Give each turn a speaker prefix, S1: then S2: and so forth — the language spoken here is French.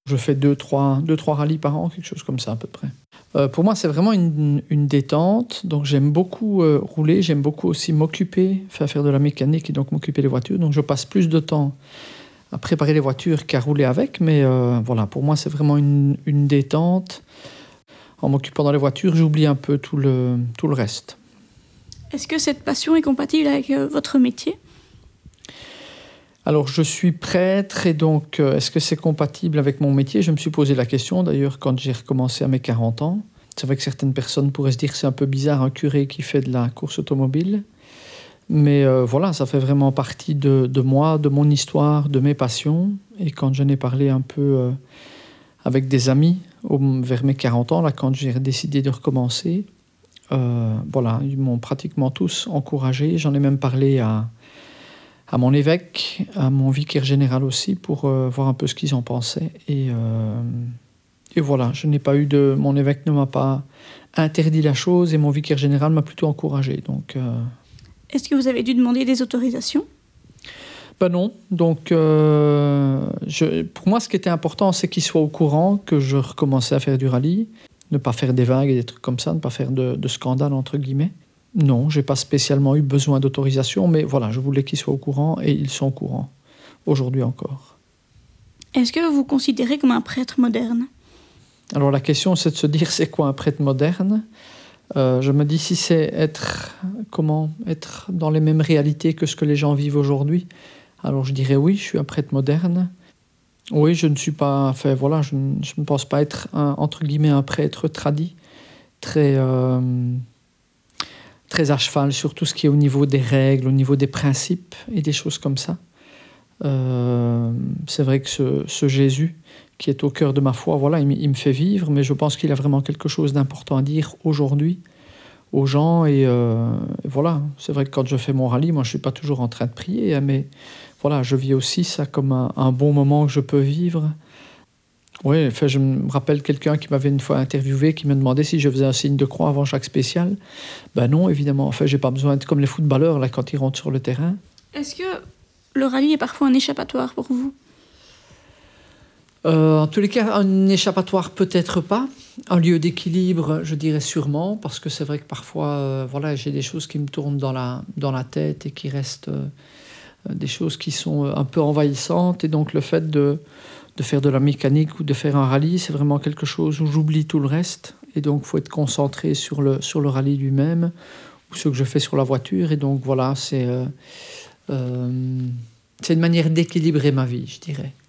S1: Je fais deux, trois rallyes par an, quelque chose comme ça à peu près. Pour moi, c'est vraiment une détente. Donc, j'aime beaucoup rouler. J'aime beaucoup aussi m'occuper, faire de la mécanique et donc m'occuper des voitures. Donc, je passe plus de temps à préparer les voitures qu'à rouler avec. Mais voilà, pour moi, c'est vraiment une détente. En m'occupant dans les voitures, j'oublie un peu tout le reste.
S2: Est-ce que cette passion est compatible avec votre métier ?
S1: Alors, je suis prêtre et donc, est-ce que c'est compatible avec mon métier ? Je me suis posé la question, d'ailleurs, quand j'ai recommencé à mes 40 ans. C'est vrai que certaines personnes pourraient se dire que c'est un peu bizarre, un curé qui fait de la course automobile. Mais voilà, ça fait vraiment partie de moi, de mon histoire, de mes passions. Et quand j'en ai parlé un peu avec des amis, vers mes 40 ans, là, quand j'ai décidé de recommencer, voilà, ils m'ont pratiquement tous encouragé. J'en ai même parlé à mon évêque, à mon vicaire général aussi, pour voir un peu ce qu'ils en pensaient. Et voilà, mon évêque ne m'a pas interdit la chose et mon vicaire général m'a plutôt encouragé. Donc,
S2: est-ce que vous avez dû demander des autorisations ?
S1: Ben non. Donc, pour moi, ce qui était important, c'est qu'il soit au courant que je recommençais à faire du rallye. Ne pas faire des vagues et des trucs comme ça, ne pas faire de scandale, entre guillemets. Non, je n'ai pas spécialement eu besoin d'autorisation, mais voilà, je voulais qu'ils soient au courant et ils sont au courant, aujourd'hui encore.
S2: Est-ce que vous vous considérez comme un prêtre moderne ?
S1: Alors la question, c'est de se dire, c'est quoi un prêtre moderne ? Je me dis, si c'est être dans les mêmes réalités que ce que les gens vivent aujourd'hui, alors je dirais oui, je suis un prêtre moderne. Oui, je ne suis pas... Enfin, voilà, je ne pense pas être, entre guillemets, un prêtre tradit, très à cheval sur tout ce qui est au niveau des règles, au niveau des principes et des choses comme ça. C'est vrai que ce Jésus qui est au cœur de ma foi, voilà, il me fait vivre, mais je pense qu'il a vraiment quelque chose d'important à dire aujourd'hui aux gens. Et voilà, c'est vrai que quand je fais mon rallye, moi je ne suis pas toujours en train de prier, mais voilà, je vis aussi ça comme un bon moment que je peux vivre. Oui, enfin, je me rappelle quelqu'un qui m'avait une fois interviewé, qui me demandait si je faisais un signe de croix avant chaque spécial. Ben non, évidemment. Enfin, j'ai pas besoin d'être comme les footballeurs là, quand ils rentrent sur le terrain.
S2: Est-ce que le rallye est parfois un échappatoire pour vous ?
S1: En tous les cas, un échappatoire peut-être pas. Un lieu d'équilibre, je dirais sûrement, parce que c'est vrai que parfois, voilà, j'ai des choses qui me tournent dans la tête et qui restent des choses qui sont un peu envahissantes. Et donc le fait de faire de la mécanique ou de faire un rallye, c'est vraiment quelque chose où j'oublie tout le reste. Et donc, il faut être concentré sur le rallye lui-même ou ce que je fais sur la voiture. Et donc, voilà, c'est une manière d'équilibrer ma vie, je dirais.